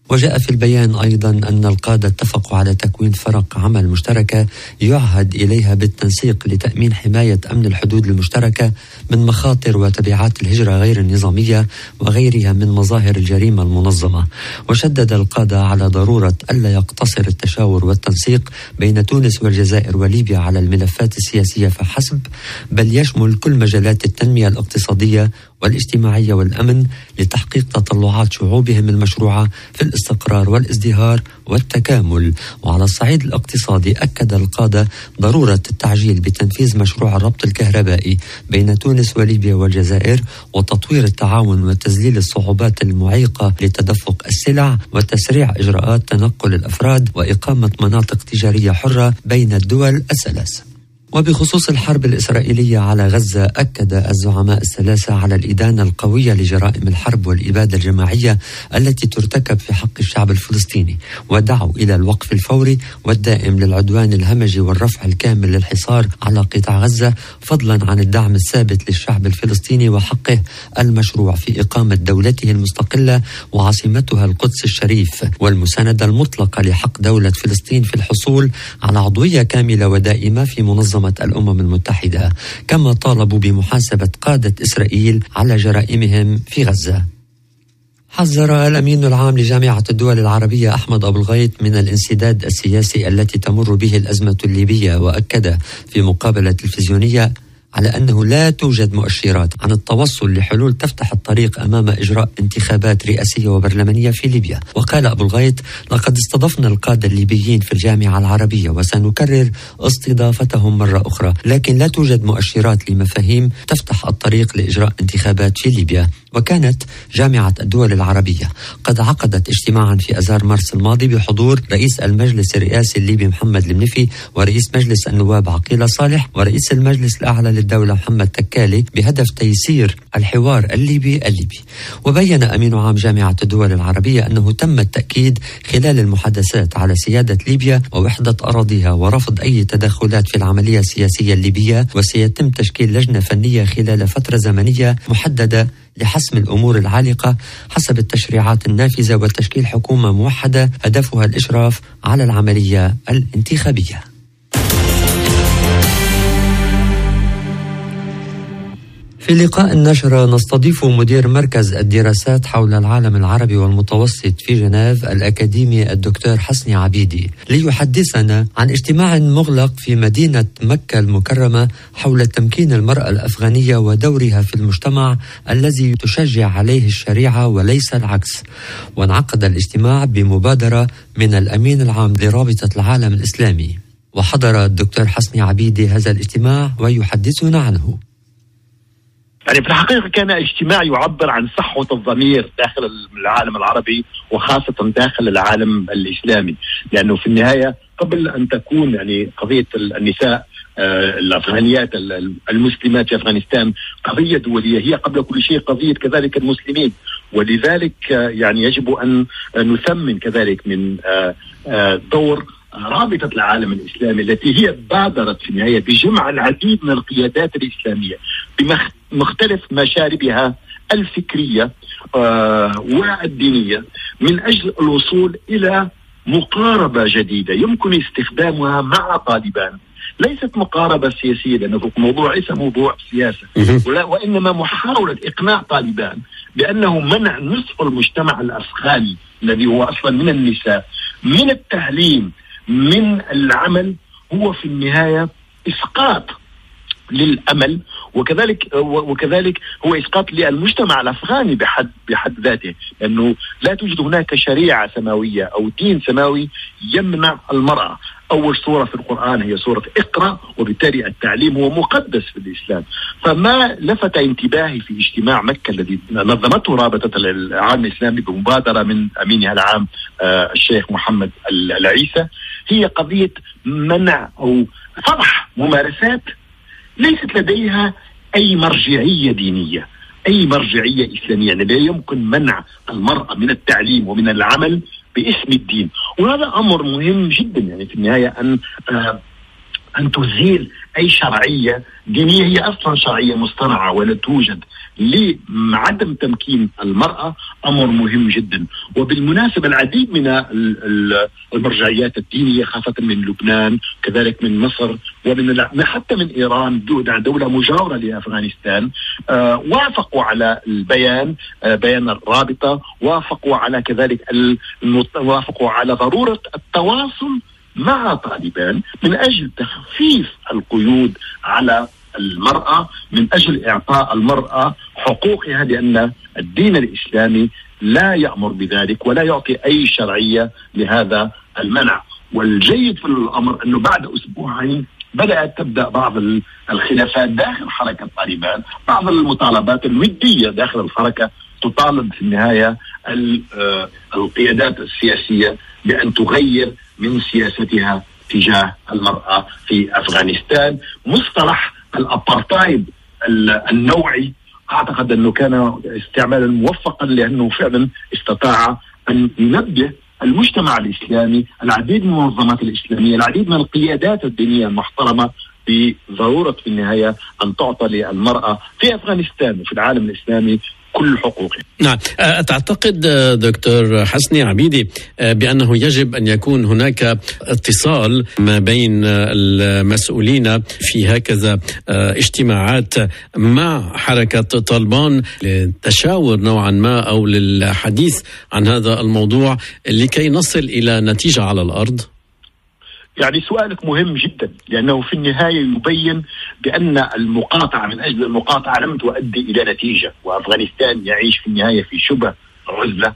وجاء في البيان أيضا أن القادة اتفقوا على تكوين فرق عمل مشتركة يعهد إليها بالتنسيق لتأمين حماية أمن الحدود المشتركة من مخاطر وتبعات الهجرة غير النظامية وغيرها من مظاهر الجريمة المنظمة. وشدد القادة على ضرورة ألا يقتصر التشاور والتنسيق بين تونس والجزائر وليبيا على الملفات السياسية فحسب، بل يشمل كل مجالات التنمية الاقتصادية والاجتماعية والأمن لتحقيق تطلعات شعوبهم المشروعة في الاستقرار والازدهار والتكامل. وعلى الصعيد الاقتصادي أكد القادة ضرورة التعجيل بتنفيذ مشروع الربط الكهربائي بين تونس وليبيا والجزائر وتطوير التعاون وتذليل الصعوبات المعيقة لتدفق السلع وتسريع إجراءات تنقل الأفراد وإقامة مناطق تجارية حرة بين الدول الثلاث. وبخصوص الحرب الإسرائيلية على غزة، أكد الزعماء الثلاثة على الإدانة القوية لجرائم الحرب والإبادة الجماعية التي ترتكب في حق الشعب الفلسطيني، ودعوا إلى الوقف الفوري والدائم للعدوان الهمجي والرفع الكامل للحصار على قطاع غزة، فضلا عن الدعم الثابت للشعب الفلسطيني وحقه المشروع في إقامة دولته المستقلة وعاصمتها القدس الشريف، والمساندة المطلقة لحق دولة فلسطين في الحصول على عضوية كاملة ودائمة في منظمة الأمم المتحدة. كما طالبوا بمحاسبة قادة إسرائيل على جرائمهم في غزة. حذر الأمين العام لجامعة الدول العربية أحمد أبو الغيط من الانسداد السياسي التي تمر به الأزمة الليبية، وأكد في مقابلة تلفزيونية على أنه لا توجد مؤشرات عن التوصل لحلول تفتح الطريق أمام إجراء انتخابات رئاسية وبرلمانية في ليبيا. وقال أبو الغيط: لقد استضفنا القادة الليبيين في الجامعة العربية وسنكرر استضافتهم مرة أخرى، لكن لا توجد مؤشرات لمفاهيم تفتح الطريق لإجراء انتخابات في ليبيا. وكانت جامعة الدول العربية قد عقدت اجتماعا في أذار مارس الماضي بحضور رئيس المجلس الرئاسي الليبي محمد المنفي ورئيس مجلس النواب عقيلة صالح ورئيس المجلس الأعلى للدولة محمد تكالي بهدف تيسير الحوار الليبي. وبين أمين عام جامعة الدول العربية أنه تم التأكيد خلال المحادثات على سيادة ليبيا ووحدة أراضيها ورفض أي تدخلات في العملية السياسية الليبية، وسيتم تشكيل لجنة فنية خلال فترة زمنية محددة لحسم الأمور العالقة حسب التشريعات النافذة وتشكيل حكومة موحدة هدفها الإشراف على العملية الانتخابية. في لقاء النشرة نستضيف مدير مركز الدراسات حول العالم العربي والمتوسط في جنيف الأكاديمي الدكتور حسني عبيدي ليحدثنا عن اجتماع مغلق في مدينة مكة المكرمة حول تمكين المرأة الأفغانية ودورها في المجتمع الذي تشجع عليه الشريعة وليس العكس. وانعقد الاجتماع بمبادرة من الأمين العام لرابطة العالم الإسلامي، وحضر الدكتور حسني عبيدي هذا الاجتماع ويحدثنا عنه. يعني في الحقيقة كان اجتماع يعبر عن صحوة الضمير داخل العالم العربي وخاصة داخل العالم الإسلامي، لأنه في النهاية قبل أن تكون يعني قضية النساء الأفغانيات المسلمات في أفغانستان قضية دولية، هي قبل كل شيء قضية كذلك المسلمين، ولذلك يعني يجب أن نثمن كذلك من دور رابطة العالم الإسلامي التي هي بادرت في النهاية بجمع العديد من القيادات الإسلامية بمختلف مشاربها الفكرية والدينية من أجل الوصول إلى مقاربة جديدة يمكن استخدامها مع طالبان. ليست مقاربة سياسية، لأنه الموضوع ليس موضوع سياسة، وإنما محاولة إقناع طالبان بأنه منع نصف المجتمع الأفغاني الذي هو أصلا من النساء من التعليم من العمل هو في النهاية إسقاط للأمل، وكذلك هو إسقاط للمجتمع الأفغاني بحد ذاته، لأنه لا توجد هناك شريعة سماوية أو دين سماوي يمنع المرأة. أول سورة في القرآن هي سورة اقرأ، وبالتالي التعليم هو مقدس في الإسلام. فما لفت انتباهي في اجتماع مكة الذي نظمته رابطة العالم الإسلامي بمبادرة من أمينها العام الشيخ محمد العيسى هي قضية منع أو فضح ممارسات ليست لديها أي مرجعية دينية، أي مرجعية إسلامية. يعني لا يمكن منع المرأة من التعليم ومن العمل باسم الدين، وهذا أمر مهم جدا. يعني في النهاية أن أن تزيل أي شرعية دينية هي أصلا شرعية مصطنعة ولا توجد لعدم تمكين المرأة أمر مهم جدا. وبالمناسبة العديد من المرجعيات الدينية خاصة من لبنان كذلك من مصر ومن حتى من إيران دولة مجاورة لأفغانستان وافقوا على البيان بيان الرابطة، وافقوا على كذلك وافقوا على ضرورة التواصل مع طالبان من أجل تخفيف القيود على المرأة، من أجل إعطاء المرأة حقوقها، لأن الدين الإسلامي لا يأمر بذلك ولا يعطي أي شرعية لهذا المنع. والجيد في الأمر أنه بعد أسبوعين بدأت تبدأ بعض الخلافات داخل حركة طالبان، بعض المطالبات الودية داخل الحركة تطالب في النهاية القيادات السياسية بأن تغير من سياستها تجاه المرأة في أفغانستان. مصطلح الأبارتايد النوعي أعتقد أنه كان استعمالا موفقا، لأنه فعلا استطاع أن ينبه المجتمع الإسلامي، العديد من المنظمات الإسلامية، العديد من القيادات الدينية المحترمة بضرورة في النهاية أن تعطى للمرأة في أفغانستان وفي العالم الإسلامي كل حقوقه. نعم، تعتقد دكتور حسني عبيدي بأنه يجب أن يكون هناك اتصال ما بين المسؤولين في هكذا اجتماعات مع حركة طالبان للتشاور نوعا ما أو للحديث عن هذا الموضوع لكي نصل إلى نتيجة على الأرض؟ يعني سؤالك مهم جدا، لأنه في النهاية يبين بأن المقاطعة من أجل المقاطعة لم تؤدي إلى نتيجة، وأفغانستان يعيش في النهاية في شبه عزلة،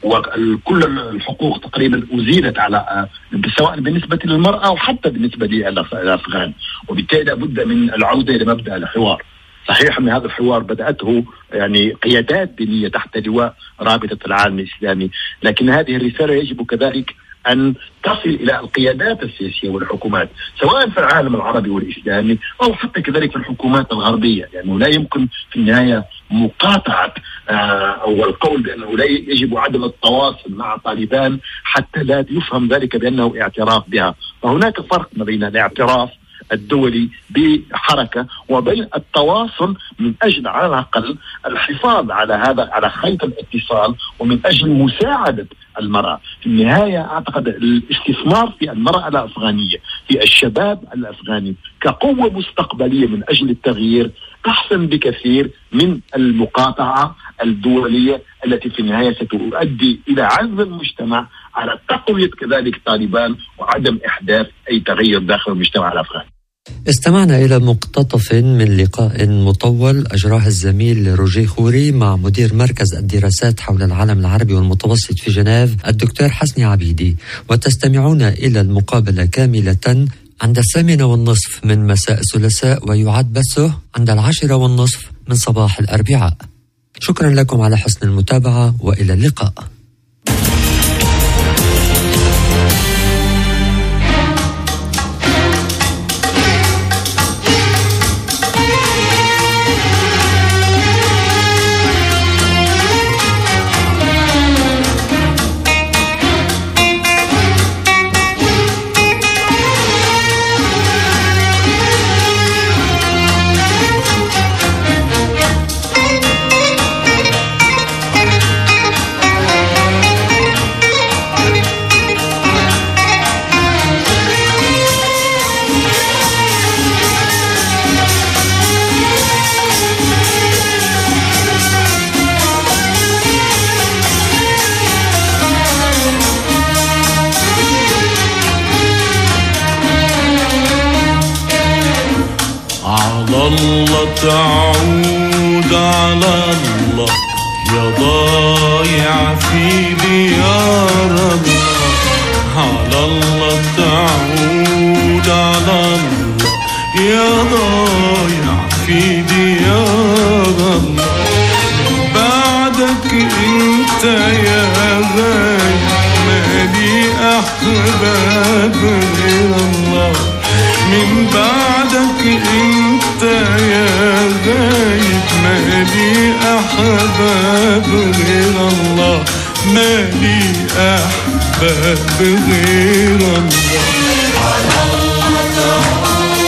وكل الحقوق تقريبا أزيلت على سواء بالنسبة للمرأة أو حتى بالنسبة للأفغان، وبالتالي لابد من العودة إلى مبدأ الحوار. صحيح أن هذا الحوار بدأته يعني قيادات دينية تحت لواء رابطة العالم الإسلامي، لكن هذه الرسالة يجب كذلك أن تصل إلى القيادات السياسية والحكومات سواء في العالم العربي والإسلامي أو حتى كذلك في الحكومات الغربية، لأنه لا يمكن في النهاية مقاطعة أو القول بأنه لا يجب عدم التواصل مع طالبان حتى لا يفهم ذلك بأنه اعتراف بها. فهناك فرق ما بين الاعتراف الدولي بحركة وبين التواصل من أجل على الأقل الحفاظ على هذا على خيط الاتصال ومن أجل مساعدة المرأة. في النهاية أعتقد الاستثمار في المرأة الأفغانية في الشباب الأفغاني كقوة مستقبلية من أجل التغيير أحسن بكثير من المقاطعة الدولية التي في النهاية ستؤدي إلى عزل المجتمع على تقوية كذلك طالبان وعدم إحداث أي تغير داخل المجتمع الأفغاني. استمعنا إلى مقتطف من لقاء مطول أجراه الزميل روجيه خوري مع مدير مركز الدراسات حول العالم العربي والمتوسط في جنيف الدكتور حسني عبيدي، وتستمعون إلى المقابلة كاملة عند 8:30 من مساء الثلاثاء، ويعاد بثه عند 10:30 من صباح الأربعاء. شكرا لكم على حسن المتابعة وإلى اللقاء. الله تعود على الله يا ضايع في ديار الله، على الله تعود على الله يا ضايع في ديار الله. بعدك انت يا غايب مالي احباب غير الله، من بعدك انت يا غايب مالي احباب غير الله، مالي احباب غير الله. على الله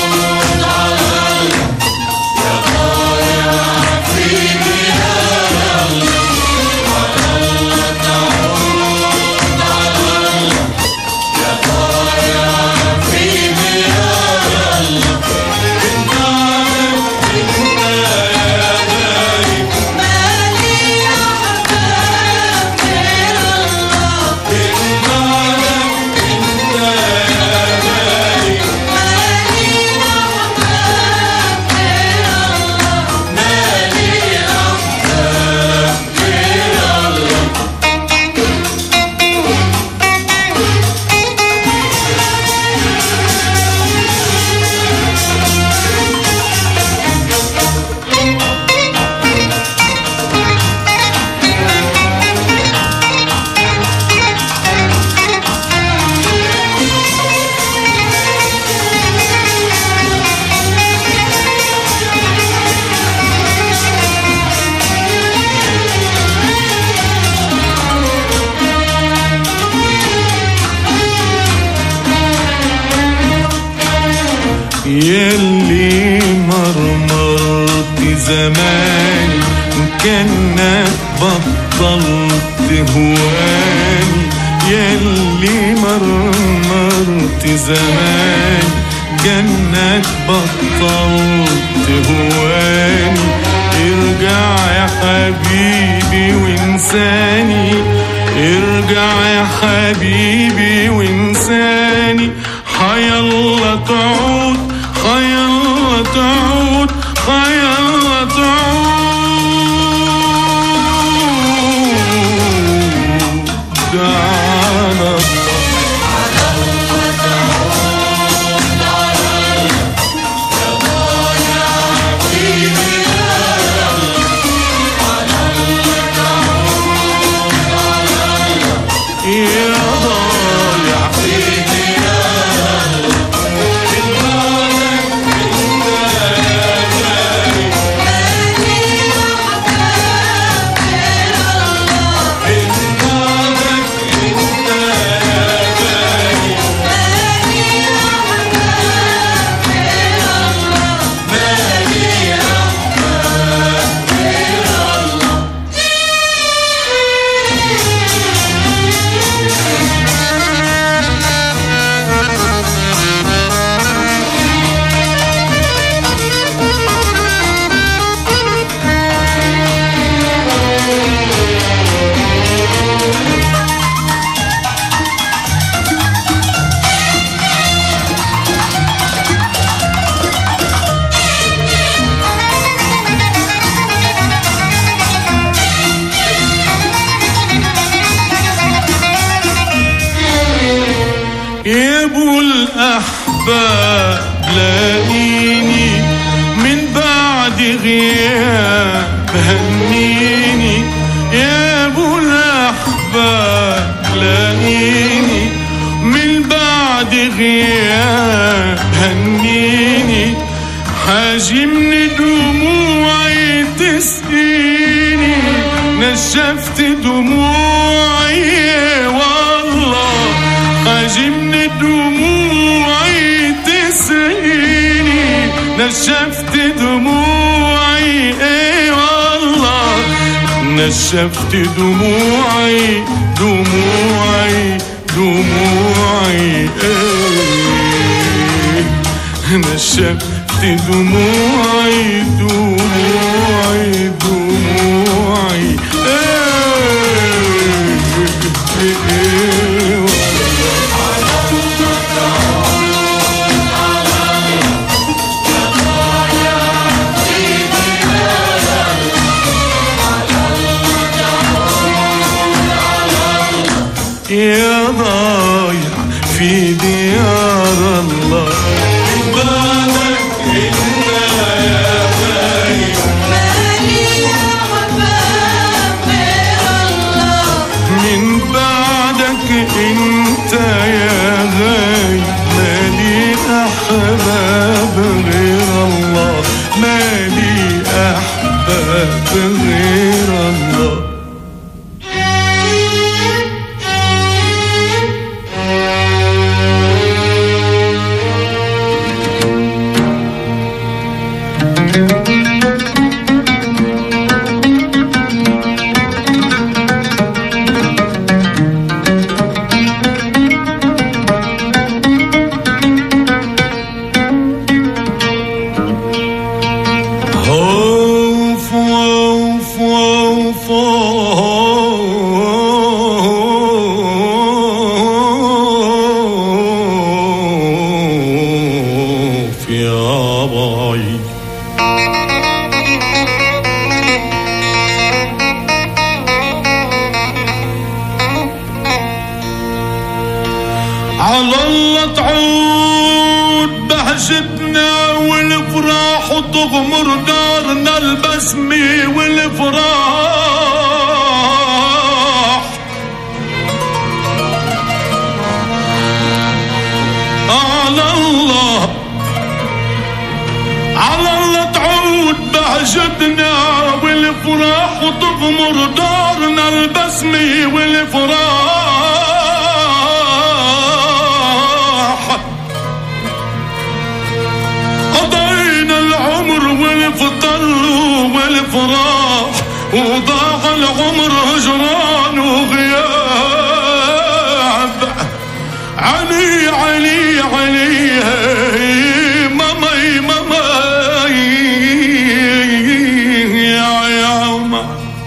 يلي مرمرت زماني كأنك بطلت هواني يلي مرمرت زماني كأنك بطلت هواني ارجع يا حبيبي وانساني ارجع يا حبيبي وانساني حيالله تعود حيالله تعود حيالله تعود دعنا لاقيني من بعد غياب هنيني يا ابو الاحباب لاقيني من بعد غياب هنيني حاجي من دموعي تسقيني نشفت دموعي والله حاجي من دموعي تسقيني نشفت دموعي ايه والله نشفت دموعي دموعي دموعي ايه نشفت دموعي دموعي دموعي يا ضايع في ديار الله بالك انت يا غايب مالي يا حباب غير الله من بعدك انت يا غايب مالي احباب غير الله مالي احباب غير الله على الله تعود بهجتنا والفراح وتغمر دارنا البسمة والفراح على الله تعود بهجتنا والفراح وتغمر دارنا البسمة والفراح والفضل والفراح وضاع العمر هجران وغياب علي علي علي مامي مامي يا عمر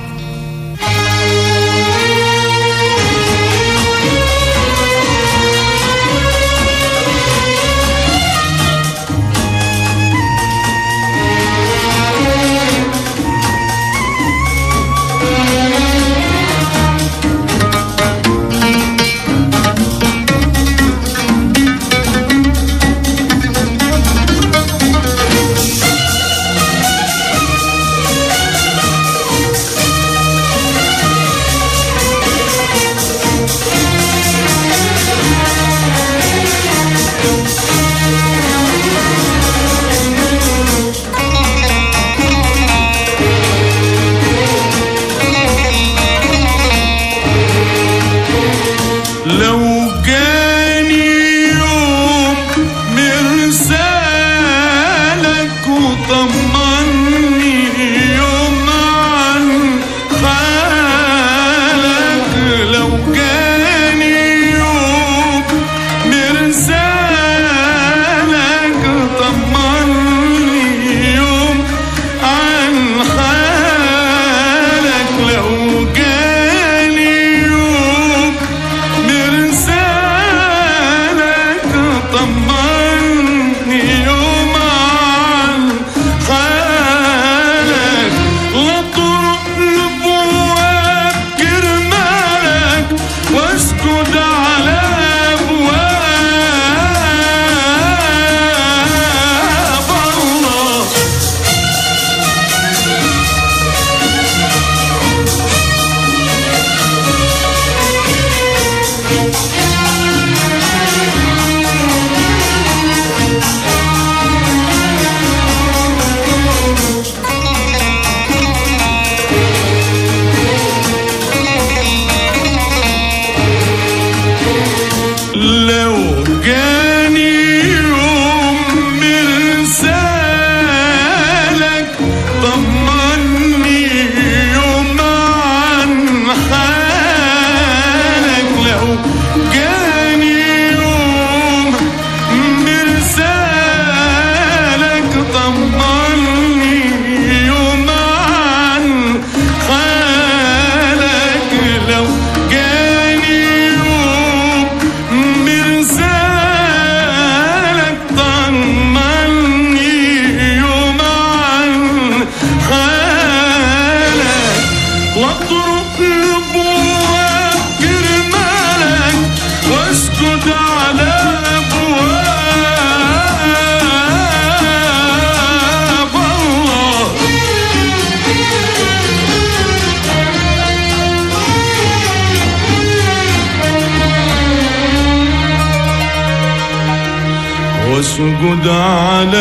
واسجد على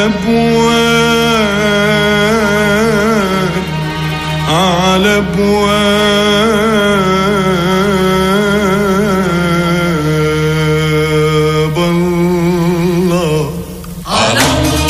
ابواب على ابواب الله على الله